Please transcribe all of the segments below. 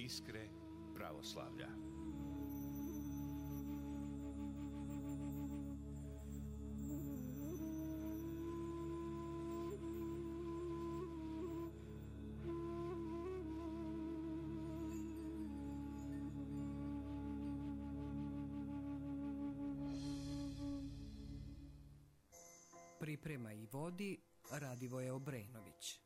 Iskre pravoslavlja. Priprema i vodi Radivoje Obrenović.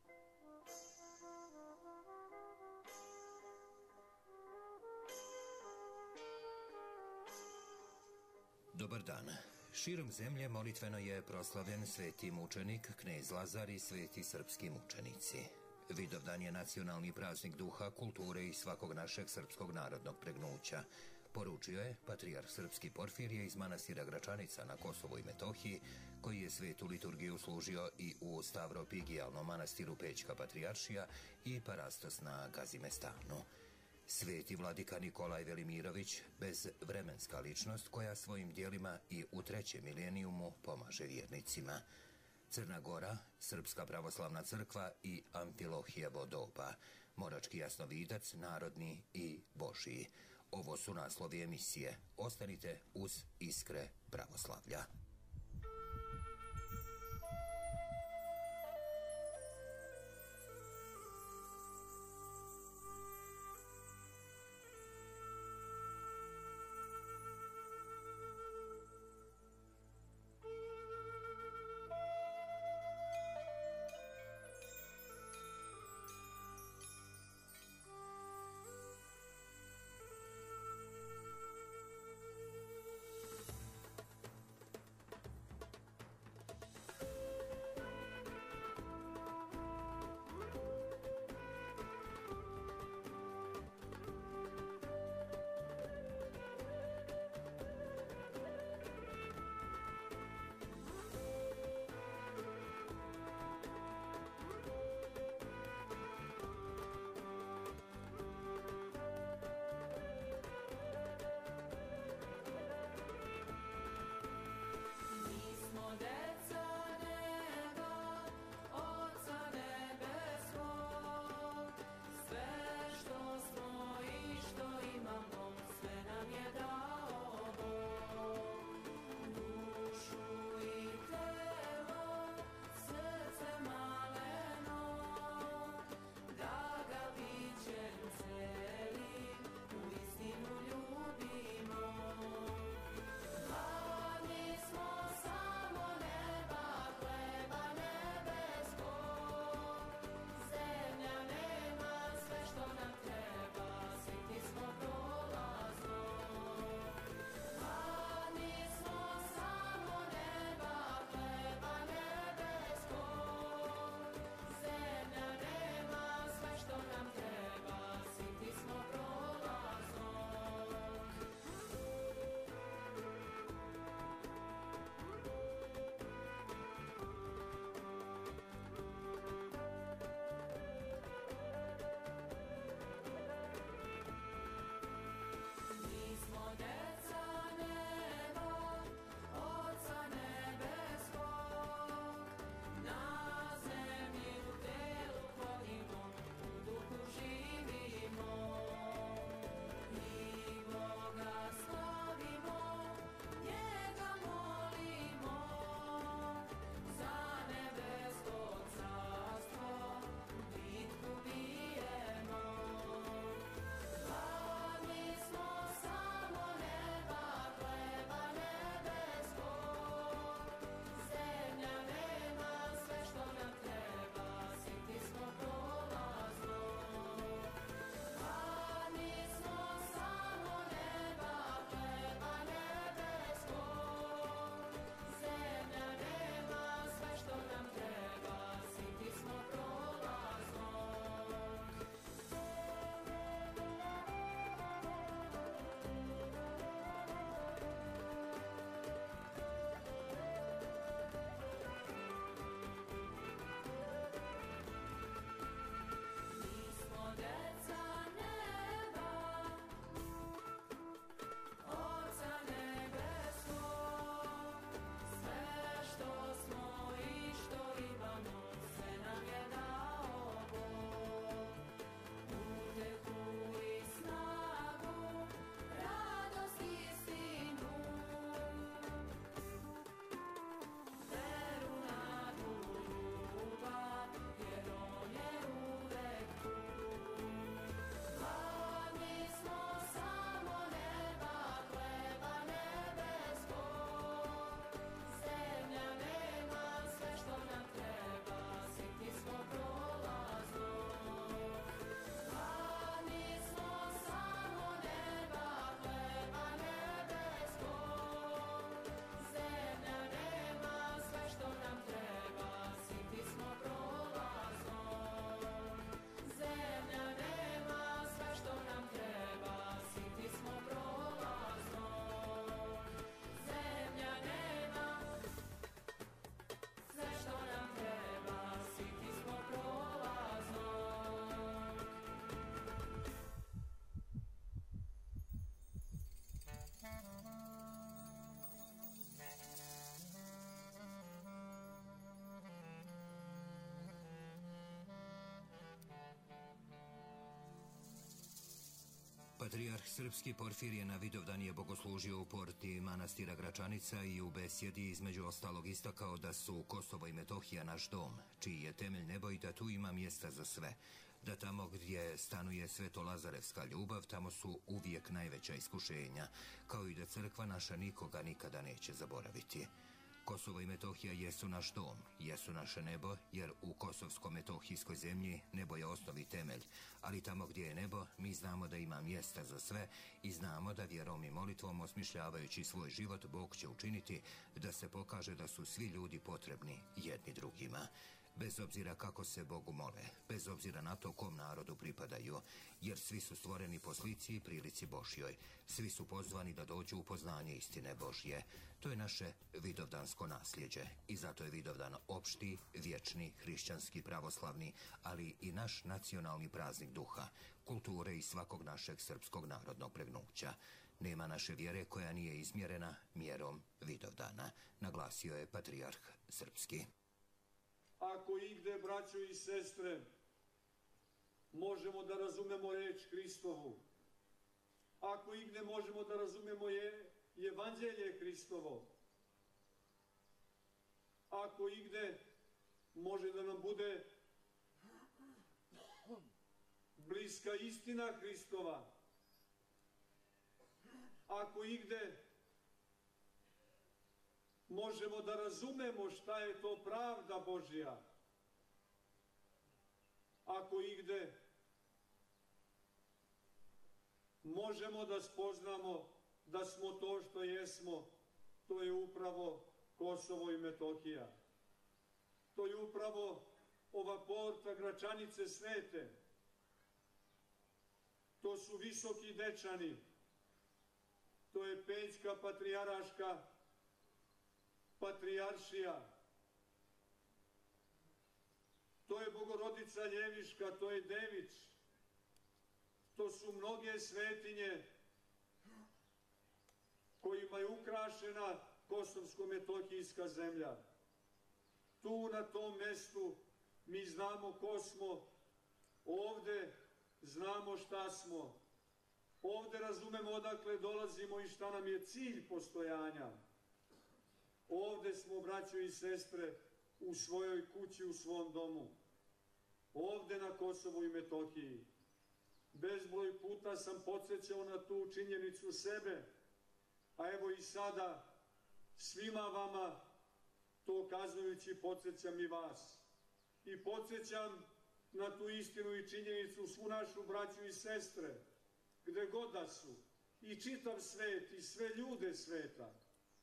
Dobar dan. Širom zemlje molitveno je proslavljen sveti mučenik, knez Lazar i sveti srpski mučenici. Vidovdan je nacionalni praznik duha, kulture i svakog našeg srpskog narodnog pregnuća. Poručio je patrijarh srpski Porfirije iz manastira Gračanica na Kosovu i Metohiji, koji je svetu liturgiju služio i u Stavropigijalnom manastiru Pećka patrijaršija i Parastos na Gazimestanu. Sveti vladika Nikolaj Velimirović, bezvremenska ličnost koja svojim dijelima i u 3. milenijumu pomaže vjernicima. Crna Gora, Srpska pravoslavna crkva i Amfilohija Bodopa, Morački jasnovidac, narodni i božji. Ovo su naslovi emisije. Ostanite uz Iskre pravoslavlja. Patrijarh srpski Porfirije na Vidovdan je bogoslužio u porti manastira Gračanica i u besjedi između ostalog istakao da su Kosovo i Metohija naš dom, čiji je temelj nebo i da tu ima mjesta za sve. Da tamo gdje stanuje sveto-lazarevska ljubav, tamo su uvijek najveća iskušenja, kao i da crkva naša nikoga nikada neće zaboraviti. Kosovo i Metohija jesu naš dom, jesu naše nebo, jer u kosovsko-metohijskoj zemlji nebo je osnovi temelj, ali tamo gdje je nebo, mi znamo da ima mjesta za sve i znamo da vjerom i molitvom, osmišljavajući svoj život, Bog će učiniti da se pokaže da su svi ljudi potrebni jedni drugima. Bez obzira kako se Bogu mole, bez obzira na to kom narodu pripadaju, jer svi su stvoreni po slici i prilici Božjoj. Svi su pozvani da dođu u poznanje istine Božje. To je naše vidovdansko nasljeđe i zato je Vidovdan opšti, vječni, hrišćanski, pravoslavni, ali i naš nacionalni praznik duha, kulture i svakog našeg srpskog narodnog pregnuća. Nema naše vjere koja nije izmjerena mjerom Vidovdana, naglasio je Patrijarh srpski. Ako igde, braćo i sestre, možemo da razumemo reč Hristovu, ako igde možemo da razumemo evanđelje Hristovo, ako igde može da nam bude bliska istina Hristova, ako igde možemo da razumemo šta je to pravda Božja, ako igde možemo da spoznamo da smo to što jesmo, to je upravo Kosovo i Metohija. To je upravo ova porta Gračanice svete. To su Visoki Dečani. To je Pećka patrijaraška patrijaršija. To je Bogorodica Ljeviška, to je Dević. To su mnoge svetinje kojima je ukrašena kosovsko-metohijska zemlja. Tu na tom mjestu mi znamo ko smo, ovde znamo šta smo, ovde razumemo odakle dolazimo i šta nam je cilj postojanja. Ovde smo, braćo i sestre, u svojoj kući, u svom domu. Ovde na Kosovu i Metohiji. Bezbroj puta sam podsjećao na tu činjenicu sebe, a evo i sada svima vama to kazujući podsjećam i vas. I podsjećam na tu istinu i činjenicu svu našu braću i sestre, gde god da su, i čitav svet i sve ljude sveta.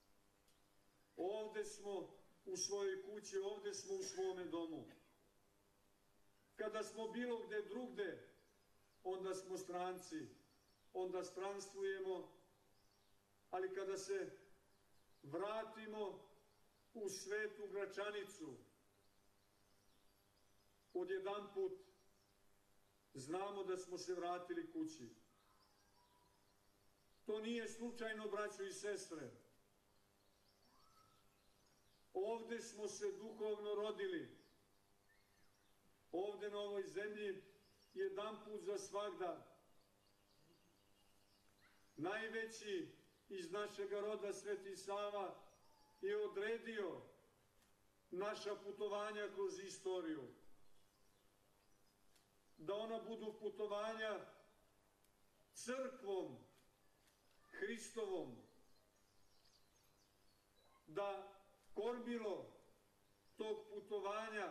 Ovde smo u svojoj kući, ovde smo u svome domu. Kada smo bilo gde drugde, onda smo stranci, onda stranstvujemo, ali kada se vratimo u svetu Gračanicu, odjedanput znamo da smo se vratili kući. To nije slučajno, braćo i sestre. Ovde smo se duhovno rodili. Ovde na ovoj zemlji jedanput za svagda. Najveći iz našega roda, Sveti Sava, je odredio naša putovanja kroz istoriju. Da ona budu putovanja crkvom Hristovom. Da kormilo tog putovanja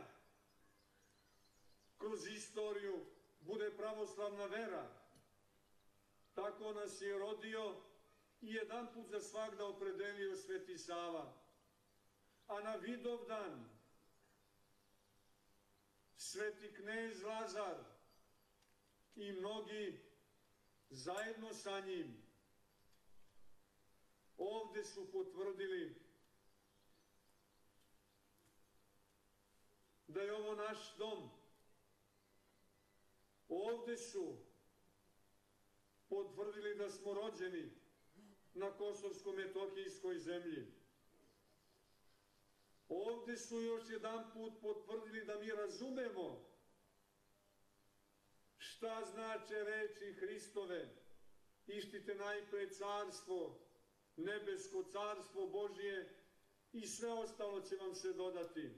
kroz istoriju bude pravoslavna vera. Tako nas je rodio i jedanput za svagda opredelio Sveti Sava. A na Vidovdan Sveti knez Lazar i mnogi zajedno sa njim ovde su potvrdili da je ovo naš dom. Ovde su potvrdili da smo rođeni na kosovsko-metohijskoj zemlji. Ovde su još jedan put potvrdili da mi razumemo šta znače reči Hristove, Ištite najpre carstvo, nebesko carstvo Božje i sve ostalo će vam se dodati.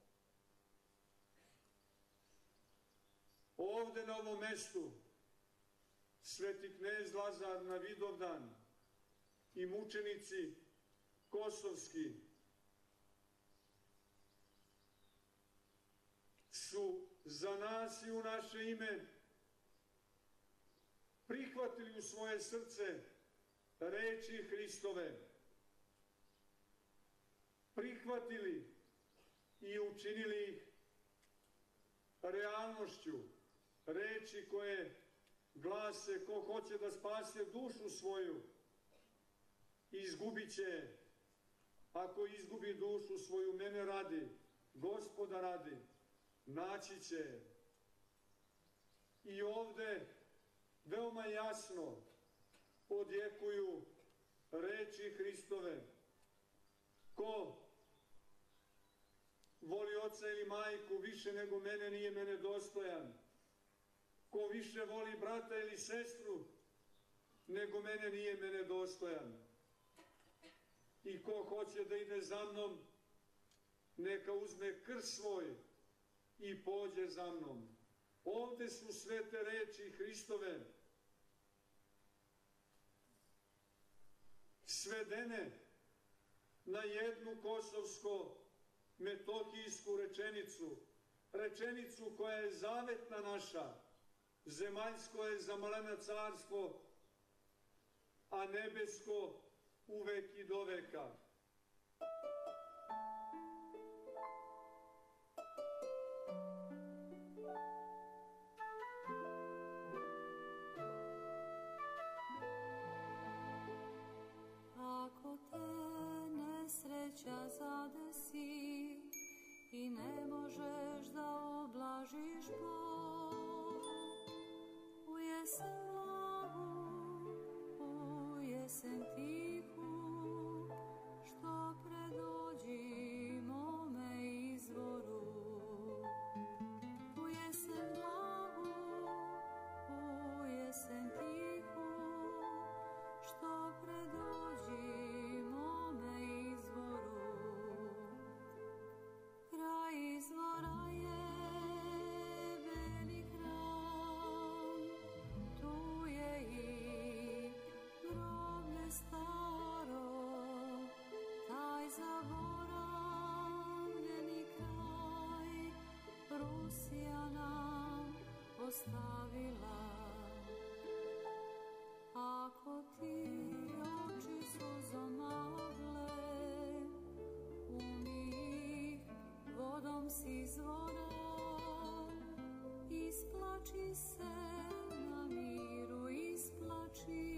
Ovde na ovom mestu sveti knez Lazar na Vidovdan i mučenici kosovski su za nas i u naše ime prihvatili u svoje srce reči Hristove, prihvatili i učinili ih realnošću, reči koje glase: ko hoće da spase dušu svoju, izgubit će je. Ako izgubi dušu svoju mene radi, Gospoda radi, naći će je. I ovde veoma jasno odjekuju reči Hristove: ko voli oca ili majku više nego mene, nije mene dostojan. Ko više voli brata ili sestru nego mene, nije mene dostojan. I ko hoće da ide za mnom, neka uzme krst svoj i pođe za mnom. Ovde su sve te reči Hristove svedene na jednu kosovsko-metohijsku rečenicu, rečenicu koja je zavetna naša: zemaljsko je za malena carstvo, a nebesko uvek i do veka. Ako te nesreća zadesi i ne možeš da oblažiš bol, u jesen mlavu, u jesen tihu, što predođi mome izvoru. U jesen mlavu, u jesen tihu, što predođi mome izvoru. Kraj izvora je veli hram, tu je i groblje staro, taj zaboravljeni kraj Rusija nam ostavila. Ako ti oči suzom magle, umij ih vodom s izvora, isplači se na miru, isplači.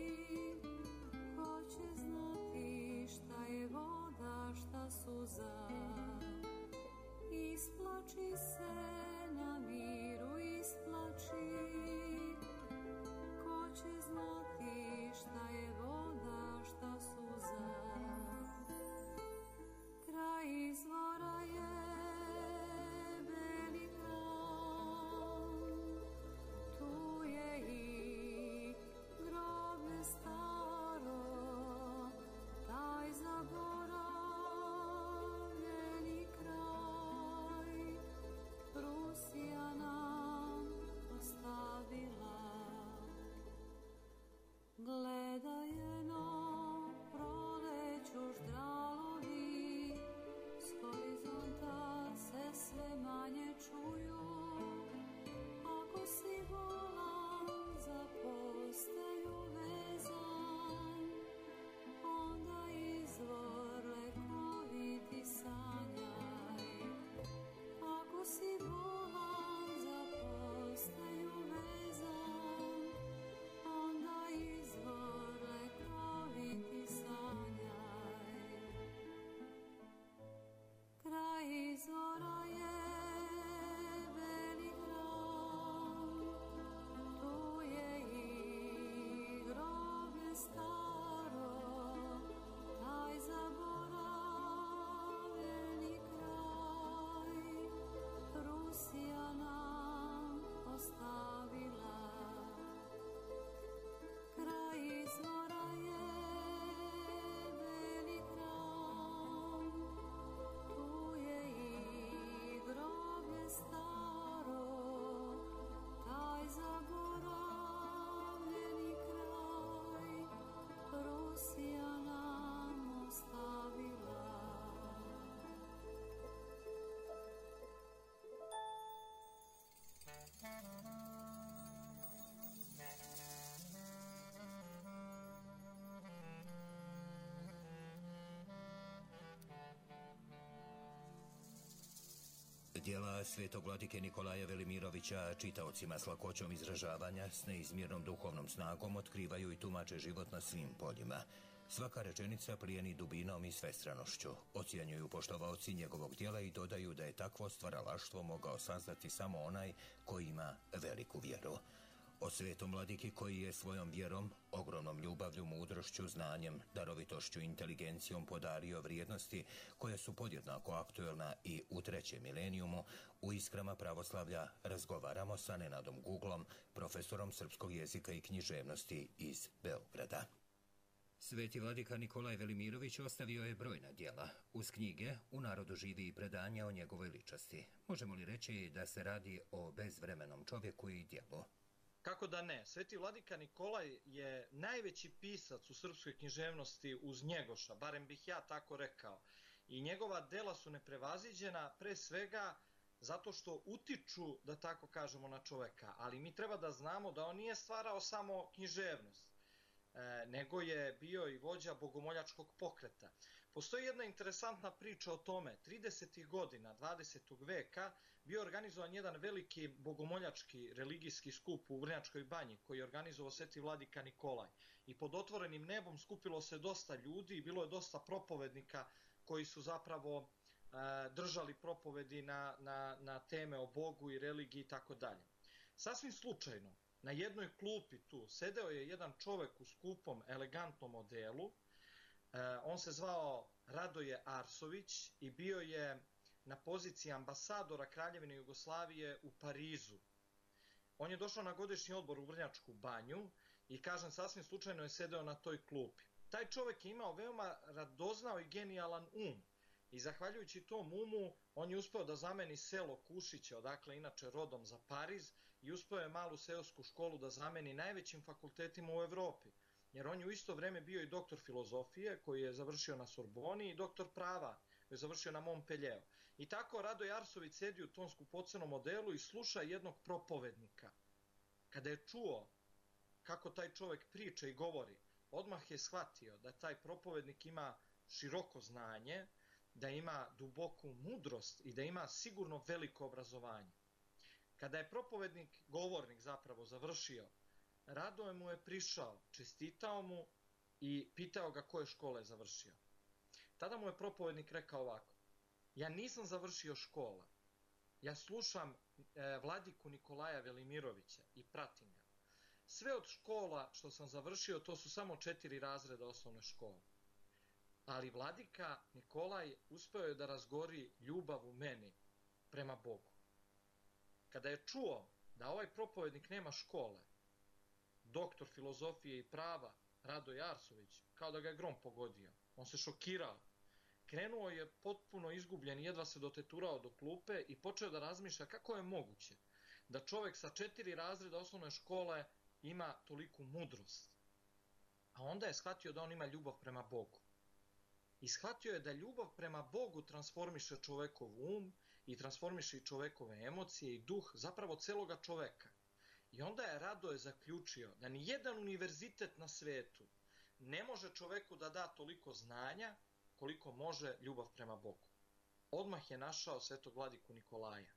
Ko će znati šta je voda, šta suza, isplači se na miru, isplači. Ko će znati šta je voda, šta suza. Kraj izvora je veli hram, Djela svetog vladike Nikolaja Velimirovića čitaocima s lakoćom izražavanja, s neizmjernom duhovnom snagom otkrivaju i tumače život na svim poljima. Svaka rečenica plijeni dubinom i svestranošću. Ocjenjuju poštovaoci njegovog djela i dodaju da je takvo stvaralaštvo mogao saznati samo onaj koji ima veliku vjeru. O svetom vladiki koji je svojom vjerom, ogromnom ljubavlju, mudrošću, znanjem, darovitošću i inteligencijom podario vrijednosti koje su podjednako aktuelna i u 3. milenijumu, u Iskrama pravoslavlja razgovaramo sa Nenadom Guglom, profesorom srpskog jezika i književnosti iz Beograda. Sveti vladika Nikolaj Velimirović ostavio je brojna djela. Uz knjige u narodu živi i predanja o njegovoj ličnosti. Možemo li reći da se radi o bezvremenom čovjeku i djelu? Kako da ne? Sveti vladika Nikolaj je najveći pisac u srpskoj književnosti uz Njegoša, barem bih ja tako rekao. I njegova dela su neprevaziđena, pre svega zato što utiču, da tako kažemo, na čoveka. Ali mi treba da znamo da on nije stvarao samo književnost, nego je bio i vođa bogomoljačkog pokreta. Postoji jedna interesantna priča o tome. 30. godina 20. veka bio organizovan jedan veliki bogomoljački religijski skup u Vrnjačkoj banji koji je organizovao sveti vladika Nikolaj. I pod otvorenim nebom skupilo se dosta ljudi i bilo je dosta propovednika koji su zapravo držali propovedi na teme o Bogu i religiji i tako dalje. Sasvim slučajno, na jednoj klupi tu sedeo je jedan čovek u skupom, elegantnom odelu. On se zvao Radoje Arsović i bio je na poziciji ambasadora Kraljevine Jugoslavije u Parizu. On je došao na godišnji odbor u Vrnjačku banju i, kažem, sasvim slučajno je sedeo na toj klupi. Taj čovek je imao veoma radoznao i genijalan um i zahvaljujući tom umu on je uspeo da zameni selo Kušiće, odakle inače rodom, za Pariz, i uspeo je malu seosku školu da zameni najvećim fakultetima u Evropi. Jer on je u isto vreme bio i doktor filozofije koji je završio na Sorboni i doktor prava koji je završio na Montpellieru. I tako Radoje Arsović sedi u tom skupocenom modelu i sluša jednog propovednika. Kada je čuo kako taj čovek priča i govori, odmah je shvatio da taj propovednik ima široko znanje, da ima duboku mudrost i da ima sigurno veliko obrazovanje. Kada je propovednik, govornik zapravo, završio, Radoje mu je prišao, čestitao mu i pitao ga koje škole je završio. Tada mu je propovednik rekao ovako: ja nisam završio škole, ja slušam vladiku Nikolaja Velimirovića i pratim ga. Sve od škola što sam završio to su samo 4 razreda osnovne škole. Ali vladika Nikolaj uspeo je da razgori ljubav u meni prema Bogu. Kada je čuo da ovaj propovednik nema škole, doktor filozofije i prava Radoje Arsović, kao da ga je grom pogodio. On se šokirao. Krenuo je potpuno izgubljen, jedva se doteturao do klupe i počeo da razmišlja kako je moguće da čovek sa 4 razreda osnovne škole ima toliku mudrost. A onda je shvatio da on ima ljubav prema Bogu. I shvatio je da ljubav prema Bogu transformiše čovekov um i transformiše i čovekove emocije i duh, zapravo celoga čoveka. I onda je Radoje zaključio da ni jedan univerzitet na svetu ne može čoveku da da toliko znanja koliko može ljubav prema Bogu. Odmah je našao svetog vladiku Nikolaja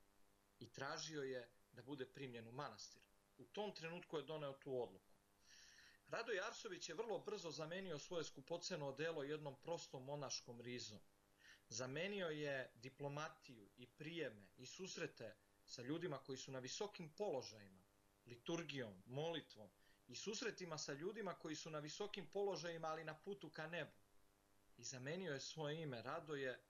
i tražio je da bude primljen u manastir. U tom trenutku je doneo tu odluku. Radoje Arsović je vrlo brzo zamenio svoje skupoceno odelo jednom prostom monaškom rizom. Zamenio je diplomatiju i prijeme i susrete sa ljudima koji su na visokim položajima, liturgijom, molitvom i susretima sa ljudima koji su na visokim položajima, ali na putu ka nebu. I zamenio je svoje ime Radoje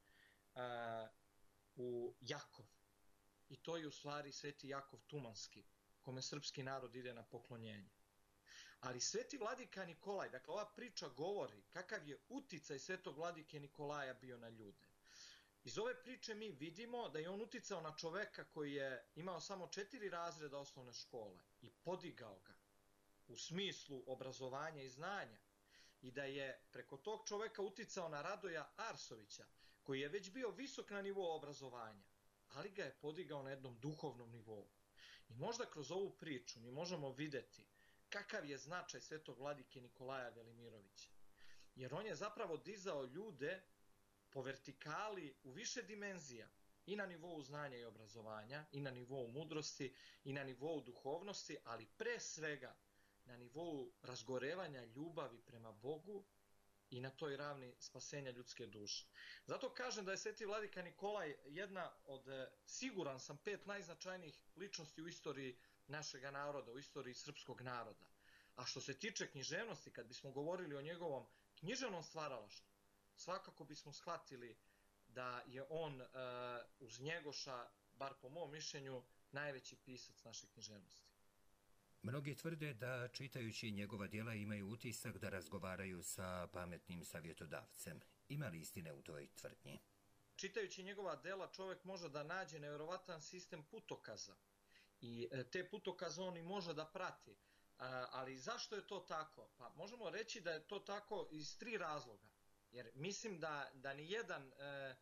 u Jakov. I to je u stvari sveti Jakov Tumanski, kome srpski narod ide na poklonjenje. Ali sveti vladika Nikolaj, dakle ova priča govori kakav je uticaj svetog vladike Nikolaja bio na ljude. Iz ove priče mi vidimo da je on uticao na čoveka koji je imao samo 4 razreda osnovne škole i podigao ga u smislu obrazovanja i znanja. I da je preko tog čoveka uticao na Radoja Arsovića, koji je već bio visok na nivou obrazovanja, ali ga je podigao na jednom duhovnom nivou. I možda kroz ovu priču mi možemo videti kakav je značaj svetog vladike Nikolaja Velimirovića. Jer on je zapravo dizao ljude po vertikali u više dimenzija i na nivou znanja i obrazovanja, i na nivou mudrosti, i na nivou duhovnosti, ali pre svega na nivou razgorevanja ljubavi prema Bogu i na toj ravni spasenja ljudske duše. Zato kažem da je Sveti vladika Nikolaj jedna od, siguran sam, 5 najznačajnijih ličnosti u istoriji našega naroda, u istoriji srpskog naroda. A što se tiče književnosti, kad bismo govorili o njegovom književnom stvaralaštvu, svakako bismo shvatili da je on uz Njegoša, bar po mom mišljenju, najveći pisac naše književnosti. Mnogi tvrde da čitajući njegova djela imaju utisak da razgovaraju sa pametnim savjetodavcem. Ima li istine u toj tvrdnji? Čitajući njegova dela čovjek može da nađe nevjerovatan sistem putokaza i te putokaze on i može da prati. Ali zašto je to tako? Pa možemo reći da je to tako iz 3 razloga. Jer mislim da ni jedan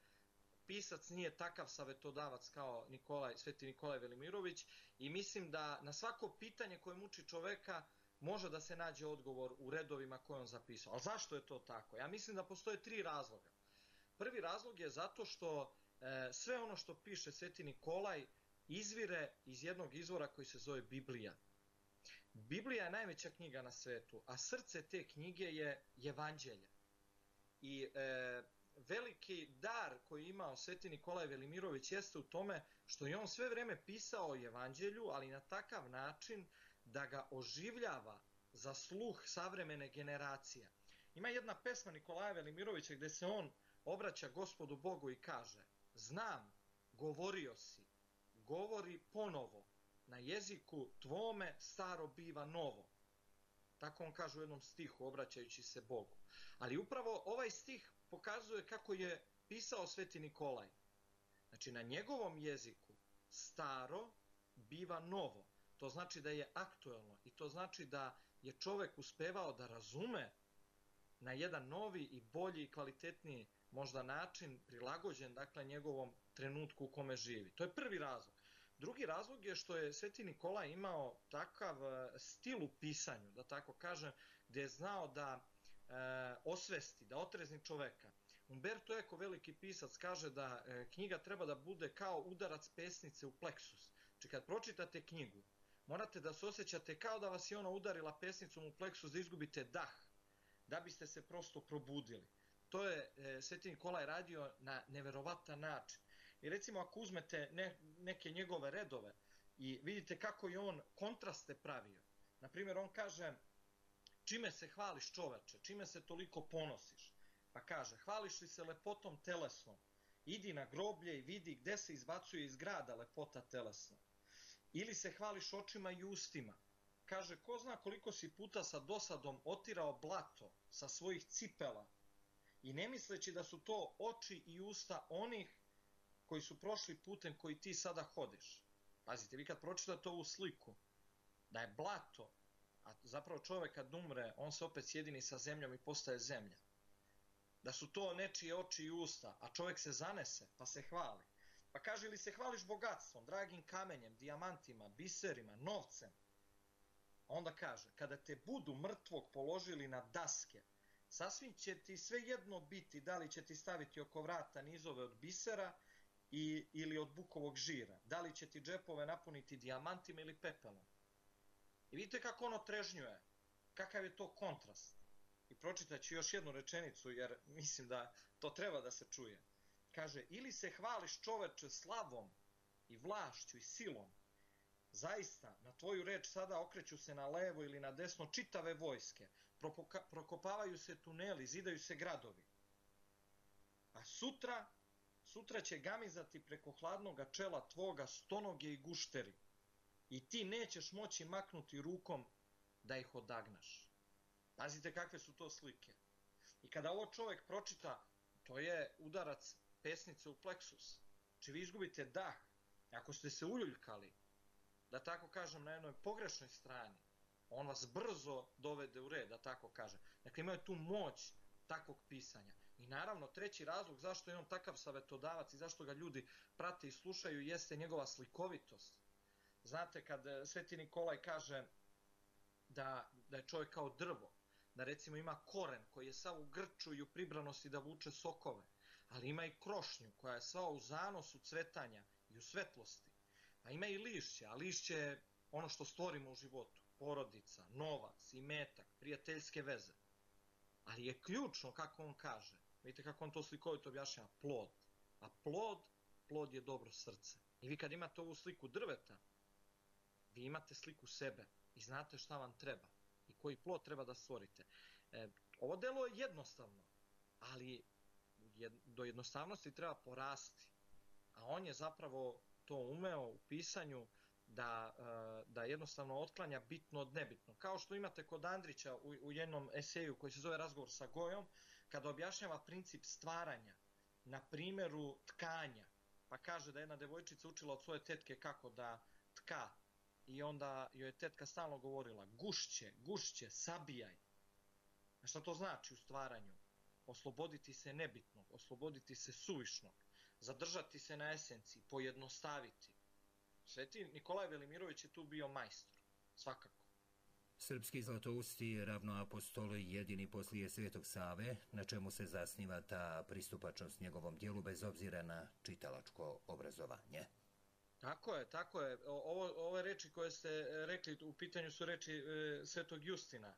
pisac nije takav savjetodavac kao Sveti Nikolaj Velimirović i mislim da na svako pitanje koje muči čoveka može da se nađe odgovor u redovima koje on zapisao. Ali zašto je to tako? Ja mislim da postoje 3 razloga. Prvi razlog je zato što sve ono što piše Sveti Nikolaj izvire iz jednog izvora koji se zove Biblija. Biblija je najveća knjiga na svetu, a srce te knjige je Evanđelje. I veliki dar koji je imao Sveti Nikolaj Velimirović jeste u tome što je on sve vreme pisao o Evanđelju, ali na takav način da ga oživljava za sluh savremene generacije. Ima jedna pesma Nikolaja Velimirovića gdje se on obraća Gospodu Bogu i kaže: znam, govorio si, govori ponovo, na jeziku tvome staro biva novo. Tako on kaže u jednom stihu obraćajući se Bogu. Ali upravo ovaj stih pokazuje kako je pisao Sveti Nikolaj. Znači na njegovom jeziku staro biva novo. To znači da je aktuelno i to znači da je čovjek uspevao da razume na jedan novi i bolji i kvalitetniji možda način prilagođen dakle njegovom trenutku u kome živi. To je prvi razlog. Drugi razlog je što je Sveti Nikolaj imao takav stil u pisanju, da tako kažem, gdje je znao da osvesti, da otrezni čoveka. Umberto Eco, veliki pisac, kaže da knjiga treba da bude kao udarac pesnice u pleksus. Znači kad pročitate knjigu, morate da se osjećate kao da vas je ona udarila pesnicom u pleksus, da izgubite dah, da biste se prosto probudili. To je Sveti Nikolaj radio na neverovatan način. I recimo ako uzmete neke njegove redove i vidite kako je on kontraste pravio. Naprimjer, on kaže: čime se hvališ čoveče, čime se toliko ponosiš? Pa kaže: hvališ li se lepotom telesnom, idi na groblje i vidi gde se izbacuje iz grada lepota telesna. Ili se hvališ očima i ustima. Kaže: ko zna koliko si puta sa dosadom otirao blato sa svojih cipela i ne misleći da su to oči i usta onih koji su prošli putem koji ti sada hodiš. Pazite, vi kad pročitate ovu sliku, da je blato, a zapravo čovjek kad umre, on se opet sjedini sa zemljom i postaje zemlja. Da su to nečije oči i usta, a čovjek se zanese, pa se hvali. Pa kaže: ili se hvališ bogatstvom, dragim kamenjem, dijamantima, biserima, novcem? Onda kaže: kada te budu mrtvog položili na daske, sasvim će ti sve jedno biti da li će ti staviti oko vrata nizove od bisera ili od bukovog žira, da li će ti džepove napuniti dijamantima ili pepelom. I vidite kako ono trežnjuje, kakav je to kontrast. I pročitat ću još jednu rečenicu jer mislim da to treba da se čuje. Kaže: ili se hvališ čoveče slavom i vlašću i silom, zaista na tvoju reč sada okreću se na levo ili na desno čitave vojske, prokopavaju se tuneli, zidaju se gradovi. A sutra će gamizati preko hladnoga čela tvoga stonoge i gušteri i ti nećeš moći maknuti rukom da ih odagnaš. Pazite kakve su to slike. I kada ovo čovjek pročita, to je udarac pesnice u pleksus. Znači vi izgubite dah. Ako ste se uljuljkali, da tako kažem, na jednoj pogrešnoj strani, on vas brzo dovede u red, da tako kažem. Dakle, imaju tu moć takvog pisanja. I naravno, treći razlog zašto je on takav savjetodavac i zašto ga ljudi prate i slušaju jeste njegova slikovitost. Znate, kad Sveti Nikolaj kaže da je čovjek kao drvo, da recimo ima koren koji je sav u grču i u pribranosti da vuče sokove, ali ima i krošnju koja je sva u zanosu cvetanja i u svetlosti. A ima i lišće, a lišće je ono što stvorimo u životu, porodica, novac, imetak, prijateljske veze. Ali je ključno, kako on kaže, vidite kako on to slikovito objašnjava, plod. A plod je dobro srce. I vi kad imate ovu sliku drveta, vi imate sliku sebe i znate šta vam treba i koji plod treba da stvorite. Ovo delo je jednostavno, ali do jednostavnosti treba porasti. A on je zapravo to umeo u pisanju da jednostavno otklanja bitno od nebitno. Kao što imate kod Andrića u jednom eseju koji se zove Razgovor sa Gojom, kada objašnjava princip stvaranja na primjeru tkanja. Pa kaže da jedna devojčica učila od svoje tetke kako da tka i onda joj je tetka stalno govorila gušće, sabijaj. A šta to znači u stvaranju? Osloboditi se nebitnog, osloboditi se suvišnog, zadržati se na esenciji, pojednostaviti. Sveti Nikolaj Velimirović je tu bio majstor, svakako. Srpski zlatousti ravnoapostol jedini poslije Svetog Save, na čemu se zasniva ta pristupačnost njegovom dijelu bez obzira na čitalačko obrazovanje. Tako je. Ove reči koje ste rekli u pitanju su reči Svetog Justina.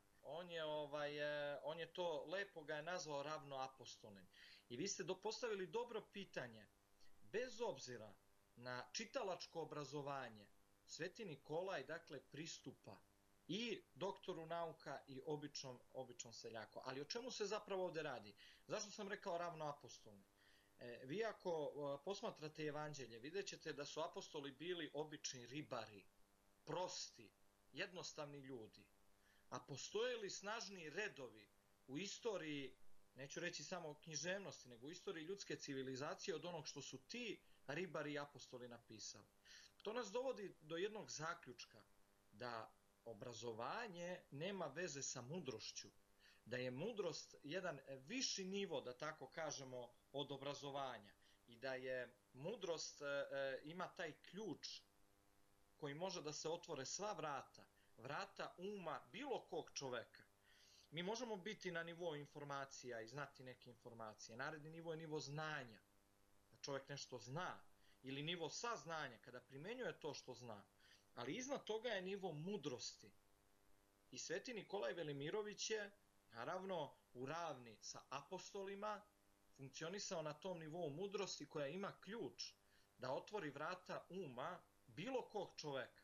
On je to lepo ga je nazvao ravnoapostolnim. I vi ste postavili dobro pitanje. Bez obzira na čitalačko obrazovanje, Sveti Nikolaj dakle pristupa i doktoru nauka i običnom seljaku. Ali o čemu se zapravo ovdje radi? Zašto sam rekao ravnoapostolni? Vi ako posmatrate evanđelje, vidjet ćete da su apostoli bili obični ribari, prosti, jednostavni ljudi. A postoje li snažni redovi u istoriji, neću reći samo književnosti, nego u istoriji ljudske civilizacije od onog što su ti ribari i apostoli napisali? To nas dovodi do jednog zaključka, da obrazovanje nema veze sa mudrošću, da je mudrost jedan viši nivo, da tako kažemo, od obrazovanja i da je mudrost ima taj ključ koji može da se otvore sva vrata uma bilo kog čoveka. Mi možemo biti na nivou informacija i znati neke informacije. Naredni nivo je nivo znanja, da čovjek nešto zna, ili nivo saznanja, kada primenjuje to što zna. Ali iznad toga je nivo mudrosti. I Sveti Nikolaj Velimirović je, naravno, u ravni sa apostolima, funkcionisao na tom nivou mudrosti koja ima ključ da otvori vrata uma bilo kog čoveka.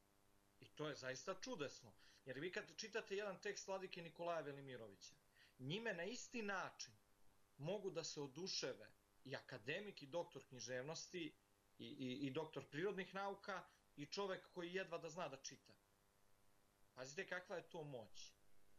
I to je zaista čudesno. Jer vi kad čitate jedan tekst vladike Nikolaja Velimirovića, njime na isti način mogu da se oduševe i akademik i doktor književnosti i doktor prirodnih nauka i čovek koji jedva da zna da čita. Pazite kakva je to moć.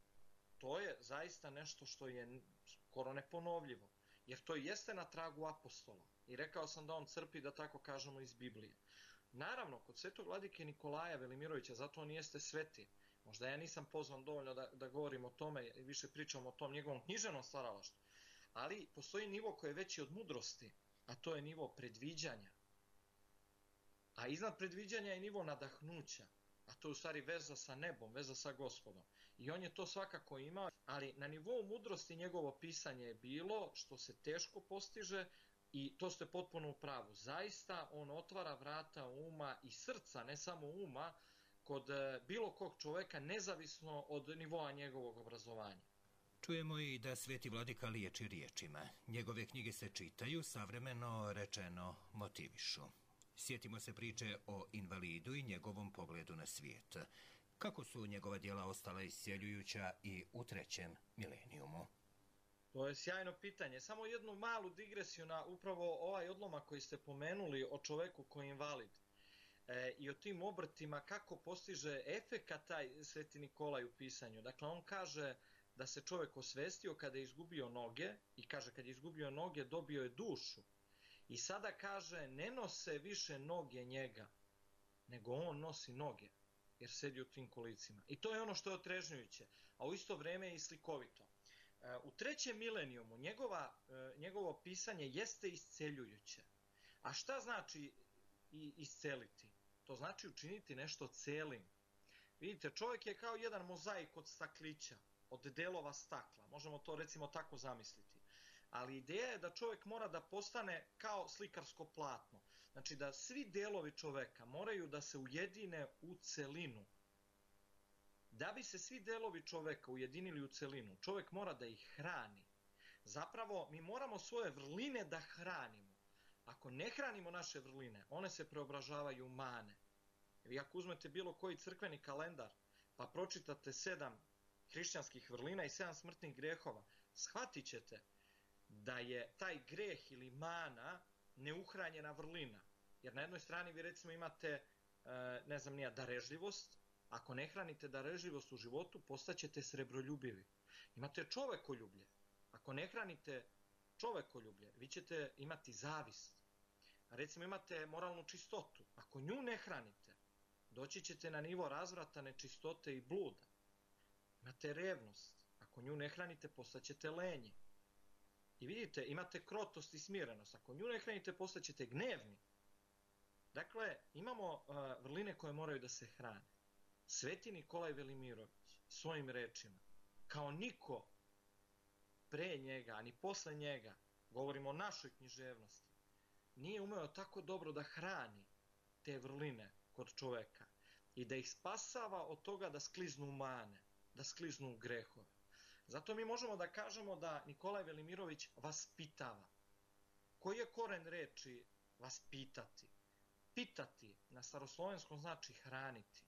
To je zaista nešto što je skoro neponovljivo. Jer to jeste na tragu apostola. I rekao sam da on crpi, da tako kažemo, iz Biblije. Naravno, kod svetog vladike Nikolaja Velimirovića, zato on jeste sveti. Možda ja nisam pozvan dovoljno da govorim o tome i više pričam o tom njegovom književnom stvaralaštvu. Ali postoji nivo koji je veći od mudrosti, a to je nivo predviđanja. A iznad predviđanja je nivo nadahnuća, a to je u stvari veza sa nebom, veza sa Gospodom. I on je to svakako imao, ali na nivou mudrosti njegovo pisanje je bilo što se teško postiže i to ste potpuno u pravu. Zaista on otvara vrata uma i srca, ne samo uma, kod bilo kog čoveka nezavisno od nivoa njegovog obrazovanja. Čujemo i da sveti vladika liječi riječima. Njegove knjige se čitaju, savremeno rečeno motivišu. Sjetimo se priče o invalidu i njegovom pogledu na svijet. Kako su njegova djela ostala iscjeljujuća i u 3. milenijumu? To je sjajno pitanje. Samo jednu malu digresiju na upravo ovaj odlomak koji ste pomenuli o čoveku koji je invalid. I o tim obrtima kako postiže efekat taj Sveti Nikolaj u pisanju. Dakle, on kaže da se čovjek osvestio kada je izgubio noge i kaže kad je izgubio noge dobio je dušu. I sada kaže ne nose više noge njega, nego on nosi noge jer sedi u tim kolicima. I to je ono što je otrežnjujuće, a u isto vrijeme je i slikovito. U 3. milenijumu njegovo pisanje jeste isceljujuće. A šta znači isceliti? To znači učiniti nešto celim. Vidite, čovjek je kao jedan mozaik od staklića, od delova stakla. Možemo to recimo tako zamisliti. ali ideja je da čovjek mora da postane kao slikarsko platno. Znači da svi delovi čovjeka moraju da se ujedine u celinu. Da bi se svi delovi čovjeka ujedinili u celinu, čovjek mora da ih hrani. Zapravo, mi moramo svoje vrline da hranimo. Ako ne hranimo naše vrline, one se preobražavaju u mane. Vi ako uzmete bilo koji crkveni kalendar, pa pročitate 7 hrišćanskih vrlina i 7 smrtnih grehova, shvatit ćete da je taj greh ili mana neuhranjena vrlina. Jer na jednoj strani vi recimo imate, ne znam nija, darežljivost. Ako ne hranite darežljivost u životu, postaćete srebroljubivi. Imate čovekoljublje. Ako ne hranite čovekoljublje, vi ćete imati zavist. Recimo imate moralnu čistotu. Ako nju ne hranite, doći ćete na nivo razvrata, nečistote i bluda. Imate revnost. Ako nju ne hranite, postaćete lenji. I vidite, imate krotost i smirenost. Ako nju ne hranite, postaćete gnevni. Dakle, imamo vrline koje moraju da se hrane. Sveti Nikolaj Velimirović svojim rečima, kao niko pre njega, ani posle njega, govorimo o našoj književnosti, nije umeo tako dobro da hrani te vrline kod čoveka i da ih spasava od toga da skliznu u mane, da skliznu u grehove. Zato mi možemo da kažemo da Nikolaj Velimirović vaspitava. Koji je koren reči vaspitati? Pitati na staroslovenskom znači hraniti.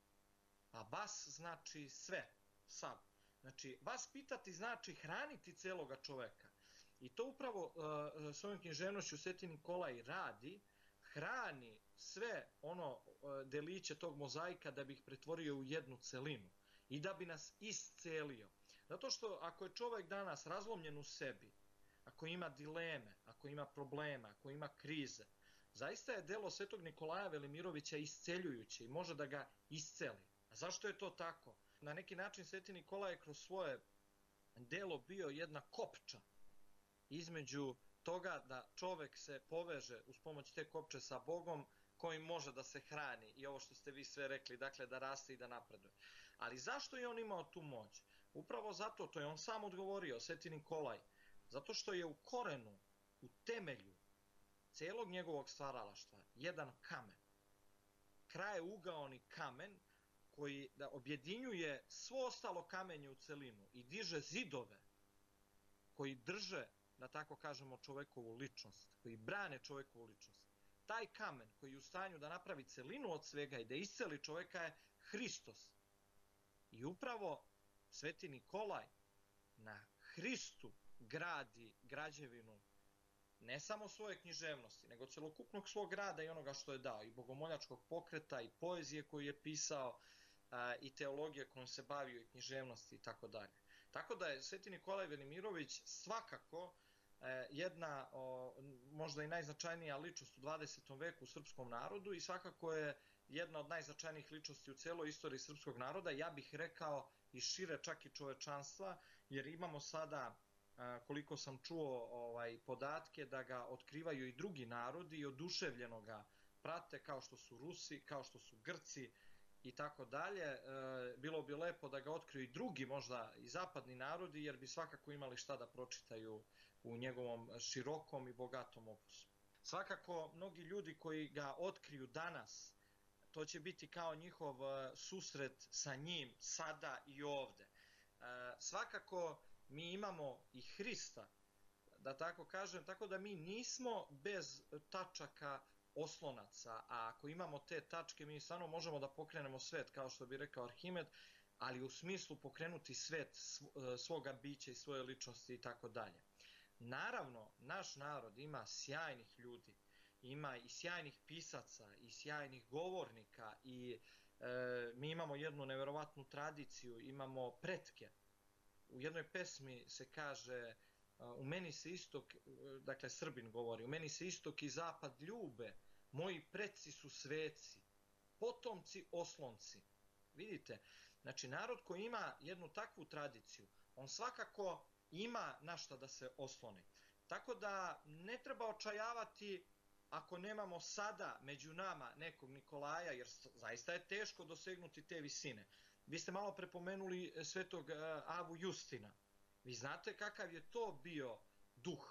A vas znači sve, sav. Znači, vas pitati znači hraniti celoga čoveka. I to upravo svojom književnošću Sveti Nikolaj radi, hrani sve ono deliće tog mozaika da bi ih pretvorio u jednu celinu i da bi nas iscelio. Zato što ako je čovek danas razlomljen u sebi, ako ima dileme, ako ima problema, ako ima krize, zaista je delo Svetog Nikolaja Velimirovića isceljujuće i može da ga isceli. A zašto je to tako? Na neki način Sveti Nikolaj je kroz svoje delo bio jedna kopča između toga da čovek se poveže uz pomoć te kopče sa Bogom kojim može da se hrani i ovo što ste vi sve rekli, dakle da raste i da napreduje. Ali zašto je on imao tu moć? Upravo zato, to je on sam odgovorio, Sveti Nikolaj, zato što je u korenu, u temelju celog njegovog stvaralaštva jedan kamen. Krajeугаoni kamen koji da objedinjuje svo ostalo kamenje u celinu i diže zidove koji drže, da tako kažemo, čovekovu ličnost, koji brane čovekovu ličnost. Taj kamen koji je u stanju da napravi celinu od svega i da isceli čoveka je Hristos. I upravo Sveti Nikolaj na Hristu gradi građevinu ne samo svoje književnosti, nego celokupnog svog rada i onoga što je dao, i bogomoljačkog pokreta, i poezije koju je pisao, i teologije kojom se bavio, i književnosti i tako dalje. Tako da je Sveti Nikolaj Velimirović svakako jedna možda i najznačajnija ličnost u 20. veku u srpskom narodu i svakako je jedna od najznačajnijih ličnosti u celoj istoriji srpskog naroda, ja bih rekao i šire čak i čovečanstva, jer imamo sada, koliko sam čuo podatke, da ga otkrivaju i drugi narodi i oduševljeno ga prate, kao što su Rusi, kao što su Grci i tako dalje. Bilo bi lepo da ga otkriju i drugi, možda i zapadni narodi, jer bi svakako imali šta da pročitaju u njegovom širokom i bogatom opusu. Svakako, mnogi ljudi koji ga otkriju danas, to će biti kao njihov susret sa njim sada i ovde. Svakako, mi imamo i Hrista, da tako kažem, tako da mi nismo bez tačaka oslonaca, a ako imamo te tačke, mi stvarno možemo da pokrenemo svet, kao što bi rekao Arhimed, ali u smislu pokrenuti svet svoga bića i svoje ličnosti i tako dalje. Naravno, naš narod ima sjajnih ljudi, ima i sjajnih pisaca i sjajnih govornika i mi imamo jednu neverovatnu tradiciju, imamo pretke. U jednoj pesmi se kaže, u meni se istok, dakle Srbin govori, u meni se istok i zapad ljube, moji preci su sveci, potomci oslonci. Vidite, znači narod koji ima jednu takvu tradiciju, on svakako ima na šta da se osloni. Tako da ne treba očajavati ako nemamo sada među nama nekog Nikolaja, jer zaista je teško dosegnuti te visine. Vi ste malo prepomenuli svetog Avu Justina. Vi znate kakav je to bio duh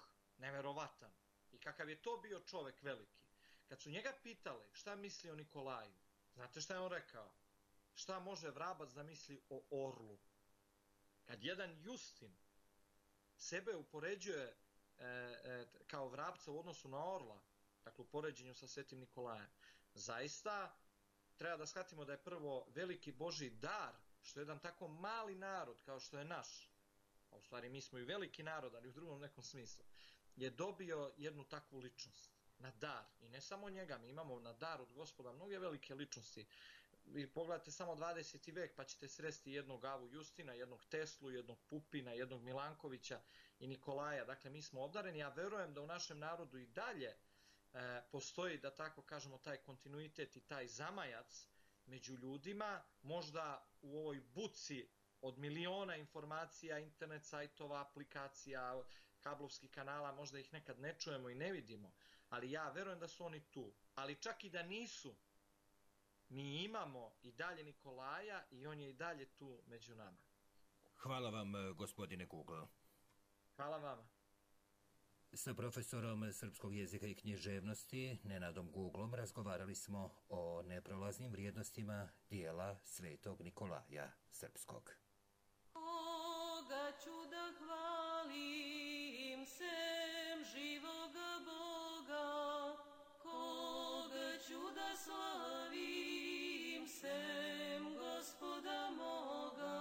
neverovatan. I kakav je to bio čovek veliki. Kad su njega pitali šta misli o Nikolaju, znate šta je on rekao? Šta može vrabac da misli o orlu? Kad jedan Justin sebe upoređuje kao vrapca u odnosu na orla, dakle u poređenju sa Svetim Nikolajem, zaista treba da shvatimo da je prvo veliki Božji dar, što je jedan tako mali narod kao što je naš, a u stvari mi smo i veliki narod, ali u drugom nekom smislu, je dobio jednu takvu ličnost, na dar. I ne samo njega, mi imamo na dar od Gospoda mnoge velike ličnosti. Vi pogledate samo 20. vek pa ćete sresti jednog Avu Justina, jednog Teslu, jednog Pupina, jednog Milankovića i Nikolaja. Dakle, mi smo obdareni. Ja verujem da u našem narodu i dalje postoji, da tako kažemo, taj kontinuitet i taj zamajac među ljudima, možda u ovoj buci od miliona informacija, internet sajtova, aplikacija, kablovskih kanala, možda ih nekad ne čujemo i ne vidimo, ali ja verujem da su oni tu. Ali čak i da nisu, mi imamo i dalje Nikolaja i on je i dalje tu među nama. Hvala vam, gospodine Google. Hvala vama. Sa profesorom srpskog jezika i književnosti Nenadom Googlom razgovarali smo o neprolaznim vrijednostima dijela Svetog Nikolaja Srpskog. Koga ću da hvalim sem živoga Boga, koga ću da slavim sem Gospoda moga,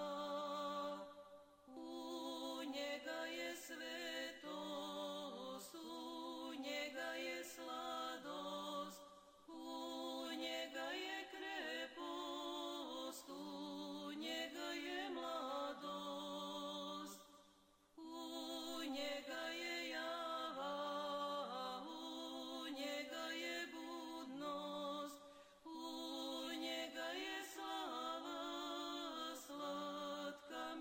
u njega je svetost, u njega je sladost, u njega je krepost, u njega je mladost, u njega je java, u njega je budnost, u njega je slava, slatka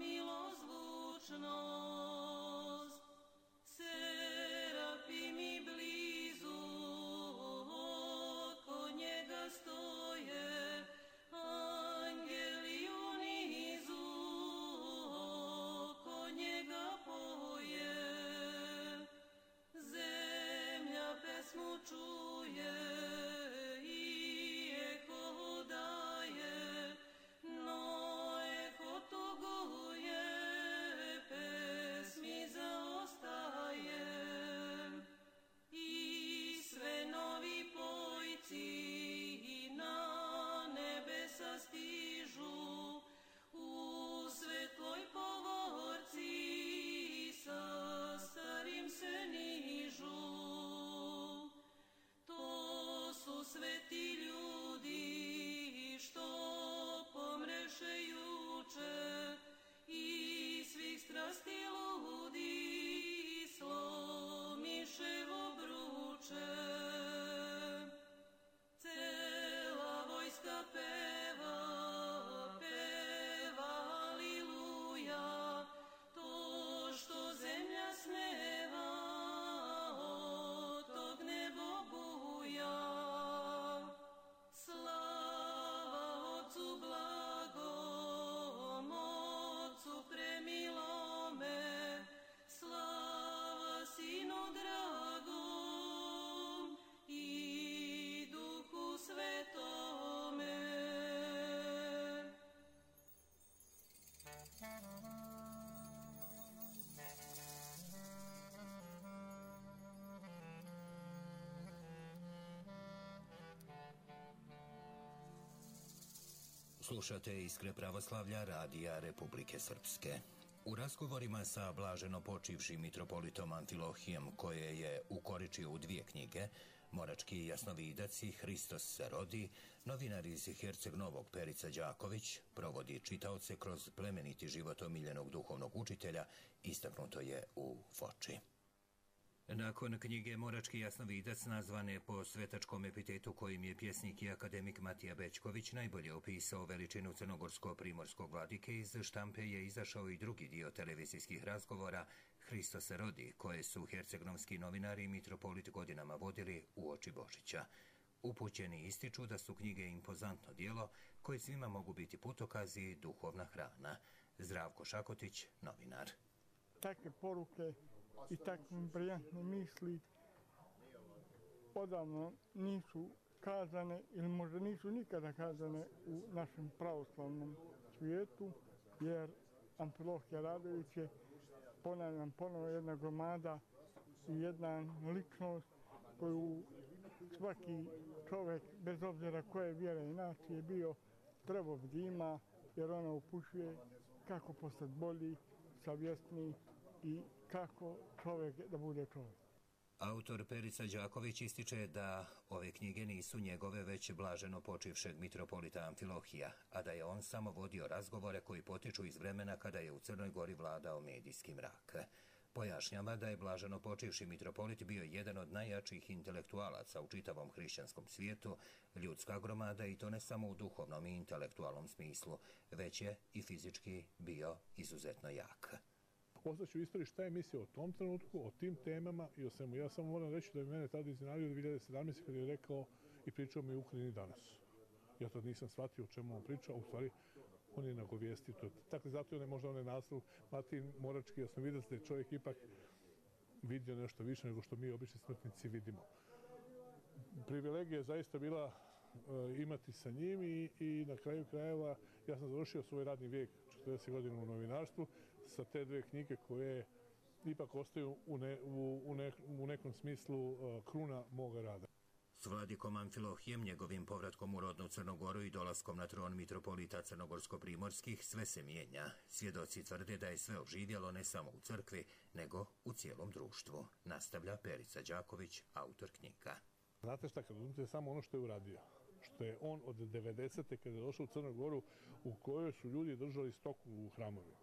milozvučnost. Serapi mi blizu oko njega stoje, angeli u nizu oko njega poje. Zemlja pesmu čuje i eko daje, no eko tuguje, pesmi zaostaje. I sve novi pojci na nebesa stižu, u svetloj povorci sa starim se nižu. To su sveti ljudi što pomreše juče i svih strasti ludi slomiše obruče. Cela vojska peva, peva aliluja, to što zemlja sneva, od tog nebo buja. Slava Otcu blagom, Otcu premilome, slava Sinu dragom i Duhu Svetome. Slušate Iskre pravoslavlja Radija Republike Srpske. U razgovorima sa blaženo počivšim mitropolitom Amfilohijem, koje je ukoričio u 2 knjige, Morački jasnovidac i Hristos se rodi, novinar iz Herceg Novog Perica Đaković provodi čitaoce kroz plemeniti život omiljenog duhovnog učitelja, istaknuto je u Foči. Nakon knjige Morački jasnovidac, nazvane po svetačkom epitetu kojim je pjesnik i akademik Matija Bećković najbolje opisao veličinu crnogorsko-primorskog vladike, iz štampe je izašao i drugi dio televizijskih razgovora Hristos se rodi, koje su hercegnovski novinari i mitropolit godinama vodili uoči Božića. Upućeni ističu da su knjige impozantno djelo koje svima mogu biti putokazi i duhovna hrana. Zdravko Šakotić, novinar. Takve poruke i takve briljantne misli odavno nisu kazane ili možda nisu nikada kazane u našem pravoslavnom svijetu, jer Amfilohije Radović je, ponavljam ponovo, jedna gromada i jedna ličnost koju svaki čovjek, bez obzira koje vjere i nacije bio, trebao da ima, jer ona upućuje kako postati bolji, savjesniji i kako čovjek da bude čovjek. Autor Perica Đaković ističe da ove knjige nisu njegove, već blaženo počivšeg mitropolita Amfilohija, a da je on samo vodio razgovore koji potiču iz vremena kada je u Crnoj Gori vladao medijski mrak. Pojašnjava da je blaženo počivši mitropolit bio jedan od najjačih intelektualaca u čitavom hrišćanskom svijetu, ljudska gromada, i to ne samo u duhovnom i intelektualnom smislu, već je i fizički bio izuzetno jak. Ostaću u istoriji šta je mislio o tom trenutku, o tim temama i o svemu. Ja samo moram reći da je mene tada iznenadio 2017. kada je rekao i pričao mi o Ukrajini danas. Ja tad nisam shvatio o čemu on pričao, u stvari on je nagovijestio to. Dakle, zato je možda onaj naslov Martin Morački, ja sam vidio da je čovjek ipak vidio nešto više nego što mi obični smrtnici vidimo. Privilegija je zaista bila imati sa njim i na kraju krajeva ja sam završio svoj radni vijek 40 godina u novinarstvu sa te dve knjige koje ipak ostaju u nekom smislu kruna moga rada. S vladikom Amfilohijem, njegovim povratkom u rodnu Crnogoru i dolaskom na tron mitropolita crnogorsko-primorskih sve se mijenja. Svjedoci tvrde da je sve oživjelo ne samo u crkvi, nego u cijelom društvu, nastavlja Perica Đaković, autor knjiga. Znate šta, kad uzmite samo ono što je uradio, što je on od 90. kada je došao u Crnu Goru, u kojoj su ljudi držali stoku u hramovima.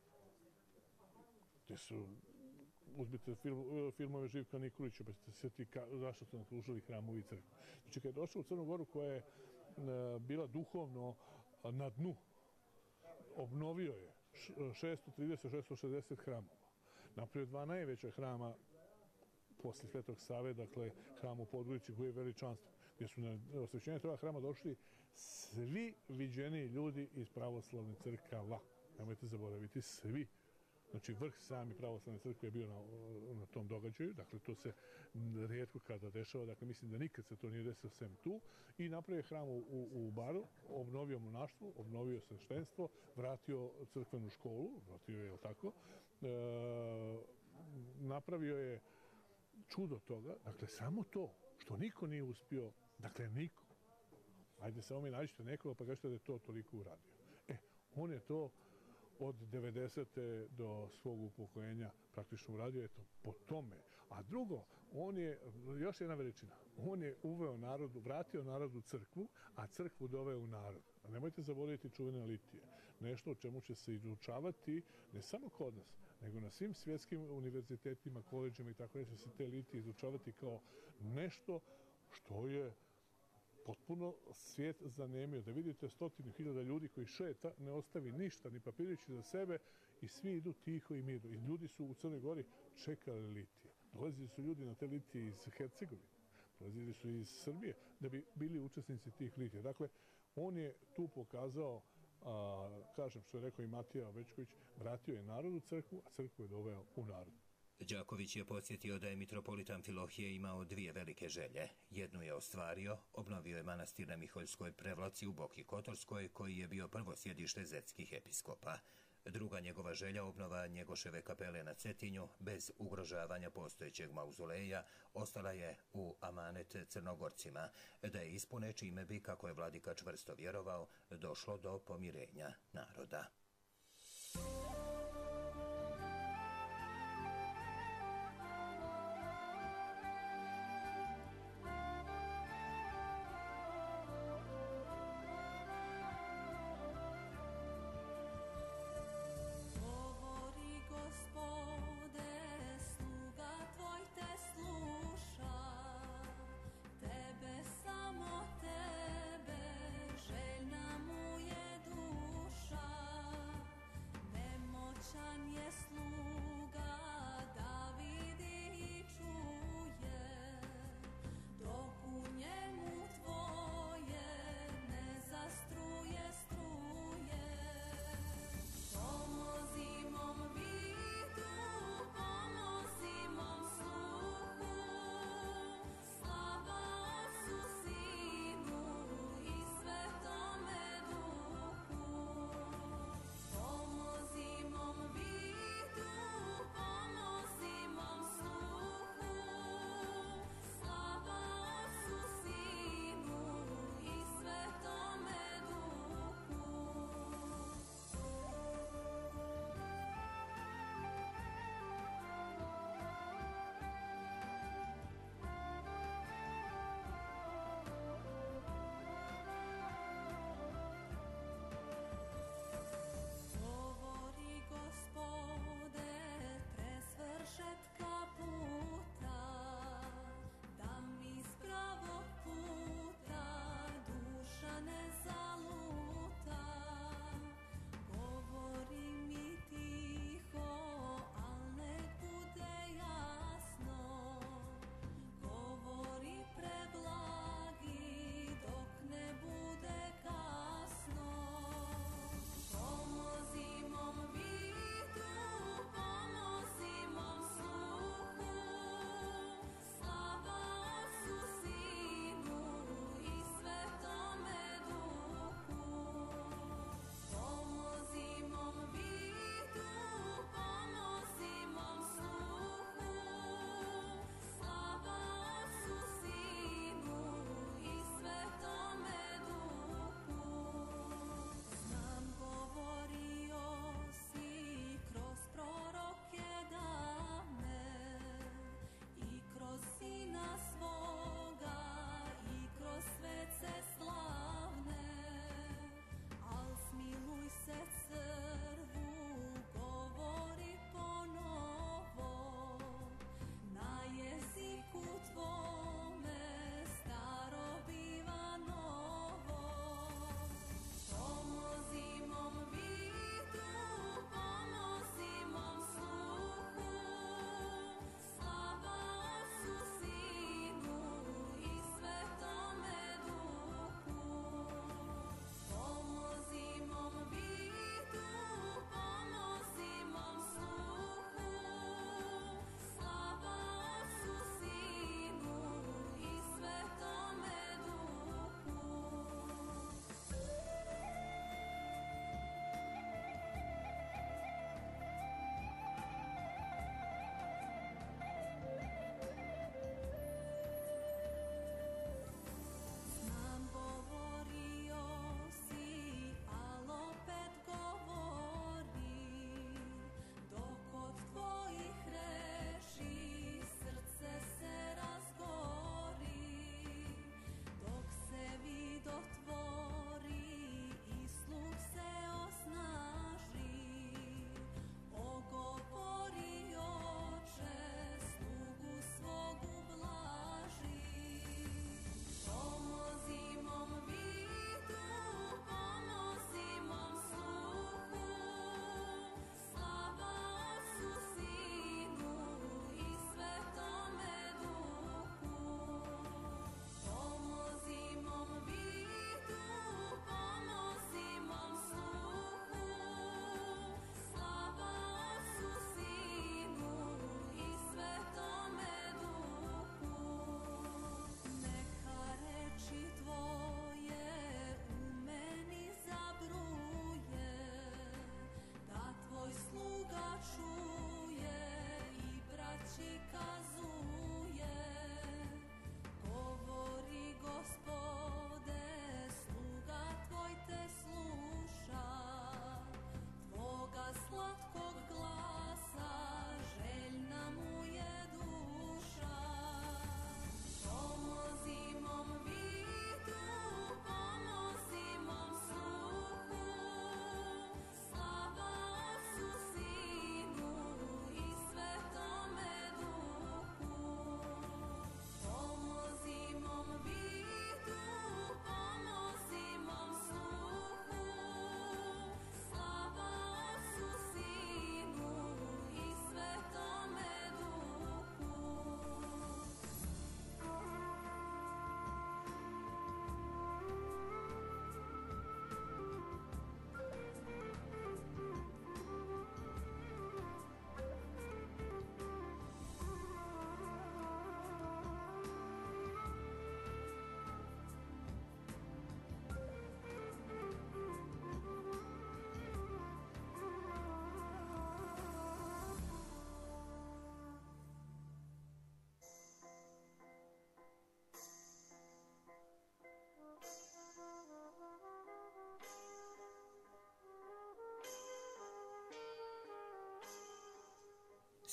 Gdje su, uzmite filmove Živka Nikolića, pa ćete se sjetiti zašto su nakružili hramovi i crkve. Znači, kada je došao u Crnu Goru koja je bila duhovno na dnu, obnovio je 630-660 hramova. Napravio dva najveća hrama posle Svetog Save, dakle hram u Podgorici koji je veličanstven, gdje su na osvećenje toga hrama došli svi viđeni ljudi iz pravoslavne crkava. Nemojte zaboraviti, svi. Znači, vrh sami pravoslavne crkve je bio na tom događaju, dakle, to se rijetko kada dešava, dakle, mislim da nikad se to nije desilo sem tu, i napravio hram u Baru, obnovio monaštvo, obnovio sveštenstvo, vratio crkvenu školu, vratio je, jel tako, napravio je čudo toga, dakle, samo to, što niko nije uspio, dakle, niko. Ajde, samo mi nađite nekoga pa kažete da je to toliko uradio. On je to od 90. do svog upokojenja praktično uradio, eto, po tome. A drugo, on je, još jedna veličina, on je uveo narodu, vratio narodu crkvu, a crkvu doveo u narod. A nemojte zaboraviti čuvene litije. Nešto o čemu će se izučavati ne samo kod nas, nego na svim svjetskim univerzitetima, koleđima i tako da će se te litije izučavati kao nešto što je potpuno svijet zanemio. Da vidite 100.000 ljudi koji šeta, ne ostavi ništa, ni papirići za sebe i svi idu tiho i mirno. I ljudi su u Crnoj Gori čekali litije. Dolazili su ljudi na te litije iz Hercegovine, dolazili su iz Srbije da bi bili učesnici tih litija. Dakle, on je tu pokazao, kažem što je rekao i Matija Večković, vratio je narodu crkvu, a crkvu je doveo u narod. Đaković je podsjetio da je mitropolit Amfilohije imao dvije velike želje. Jednu je ostvario, obnovio je manastir na Miholjskoj Prevlaci u Boki Kotorskoj, koji je bio prvo sjedište zetskih episkopa. Druga njegova želja, obnova Njegoševe kapele na Cetinju, bez ugrožavanja postojećeg mauzoleja, ostala je u amanet Crnogorcima, da je ispune, čime bi, kako je vladika čvrsto vjerovao, došlo do pomirenja naroda.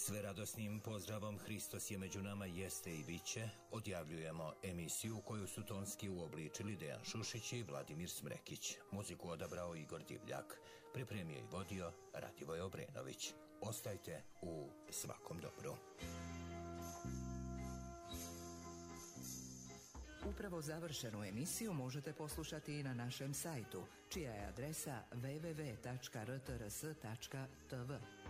Sve radosnim pozdravom Hristos je među nama jeste i biće, odjavljujemo emisiju koju su tonski uobličili Dejan Šušić i Vladimir Smrekić. Muziku odabrao Igor Divljak. Pripremio i vodio Radivoje Obrenović. Ostajte u svakom dobru. Upravo završenu emisiju možete poslušati i na našem sajtu, čija je adresa www.rtrs.tv.